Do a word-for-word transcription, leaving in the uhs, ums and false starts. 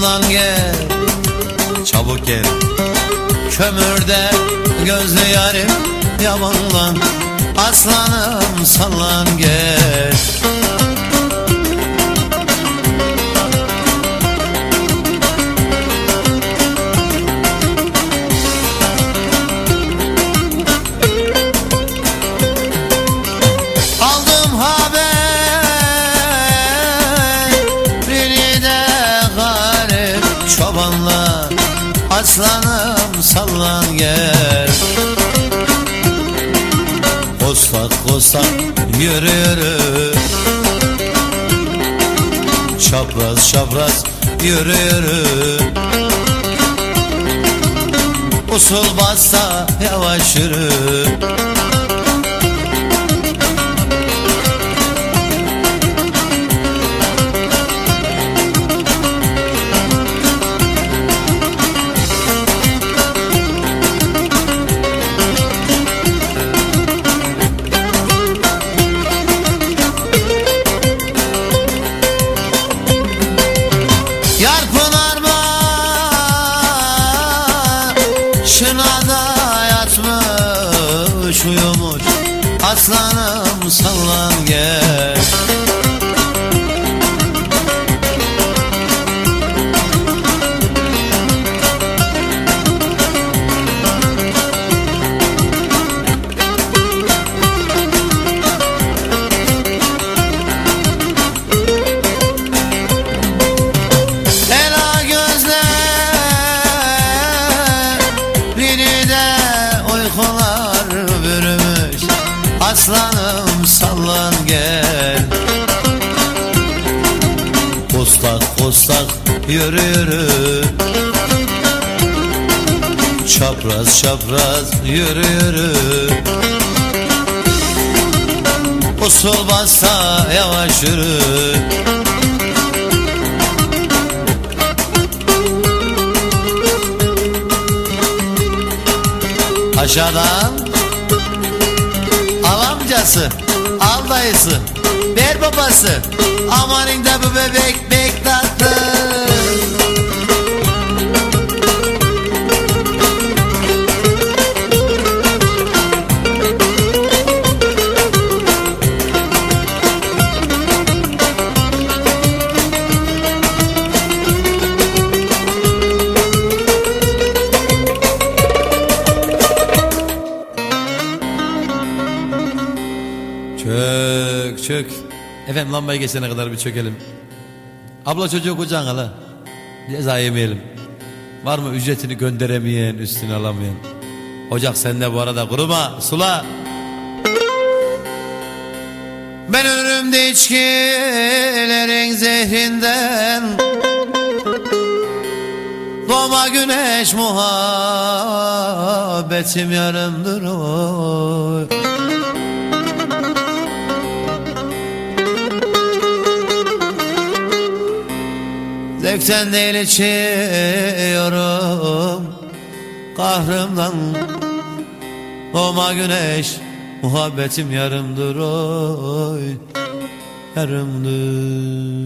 yabandan gel, çabuk gel. Kömürde gözlü yarim yabandan, aslanım sallan gel. Aldım haber beni de garip çobanla, aslanım sallan gel. Kostak kostak yürü yürü, çapraz çapraz yürü yürü. Usul bassa yavaş yürü. Yar pınarma şınada yatmış uyumuş, aslanım sallan gel. Aslanım sallan gel. Kostak kostak yürü yürü, çapraz çapraz yürü yürü. Usul bassa yavaş yürü. Aşağıdan al amcası, al dayısı, ver babası. Amanın da bu bebek bek tatlı. Çök çök. Efendim lambayı geçene kadar bir çökelim. Abla çocuğu kucağına ala. Ceza yemeyelim. Var mı ücretini gönderemeyen, üstüne alamayan? Ocak sende bu arada, kuruma sula. Ben ölürümde içkilerin zehrinden, doğma güneş muhabbetim yarımdır oy. Zevkten değil içiyorum kahrımdan, doğma güneş muhabbetim yarımdır oy, yarımdır.